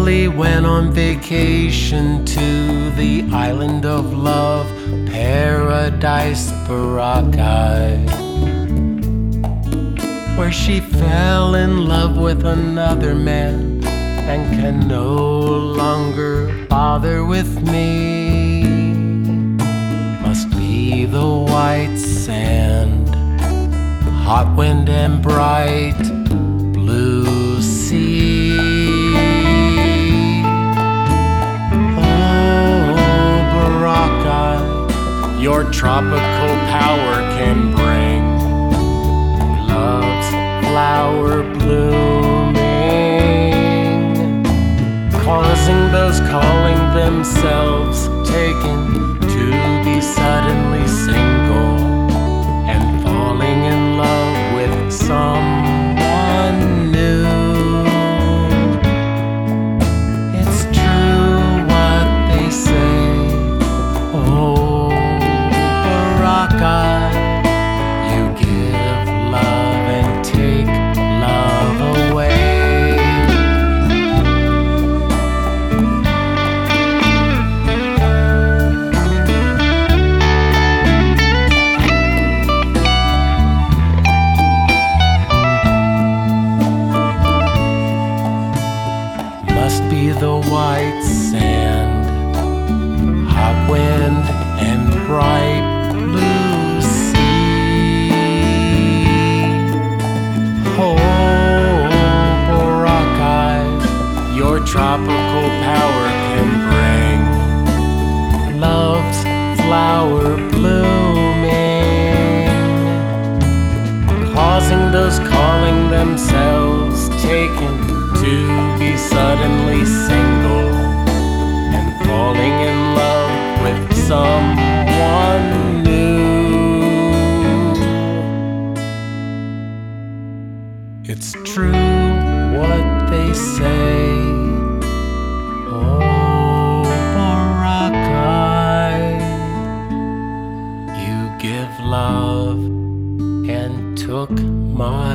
family went on vacation to the island of love, Paradise Boracay, where she fell in love with another man and can no longer bother with me. Must be the white sand, hot wind and bright blue sea. Oh, Boracay, your tropical power can bring love's flower blooming, causing those calling themselves taken to be suddenly single and falling in love with someone new. It's true what they say. Oh, Boracay, you give love and take love away. Must be the white sand, hot wind and bright blue sea. Oh, Boracay, your tropical power can bring love's flower blooming, causing those calling themselves taken to be suddenly single and falling in love with someone new. It's true what they say. Oh, Boracay, you give love and took my